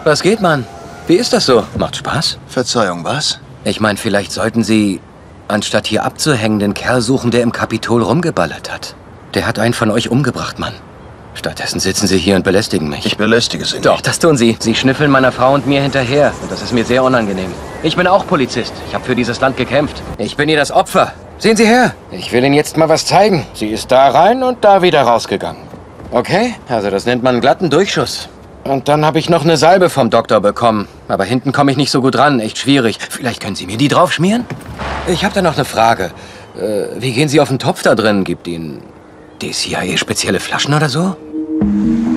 Was geht, Mann? Wie ist das so? Macht Spaß? Verzeihung, was? Ich meine, vielleicht sollten Sie, anstatt hier abzuhängen, den Kerl suchen, der im Kapitol rumgeballert hat. Der hat einen von euch umgebracht, Mann. Stattdessen sitzen Sie hier und belästigen mich. Ich belästige Sie nicht. Doch, das tun Sie. Sie schnüffeln meiner Frau und mir hinterher. Und das ist mir sehr unangenehm. Ich bin auch Polizist. Ich habe für dieses Land gekämpft. Ich bin hier das Opfer. Sehen Sie her. Ich will Ihnen jetzt mal was zeigen. Sie ist da rein und da wieder rausgegangen. Okay? Also das nennt man einen glatten Durchschuss. Und dann habe ich noch eine Salbe vom Doktor bekommen. Aber hinten komme ich nicht so gut ran. Echt schwierig. Vielleicht können Sie mir die draufschmieren? Ich habe da noch eine Frage. Wie gehen Sie auf den Topf da drin? Gibt Ihnen die CIA spezielle Flaschen oder so?